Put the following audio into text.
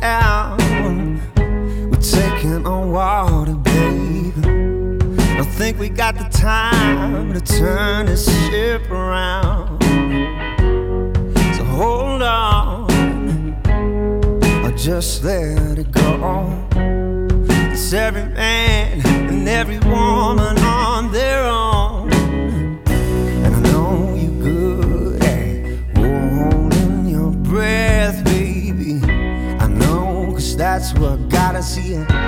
down. We're taking on water, baby. Don't think we got the time to turn this ship around. So hold on, or just let it go. It's every man and every woman on their own. And I know you good at holding your breath, baby. I know, 'cause that's what got us here.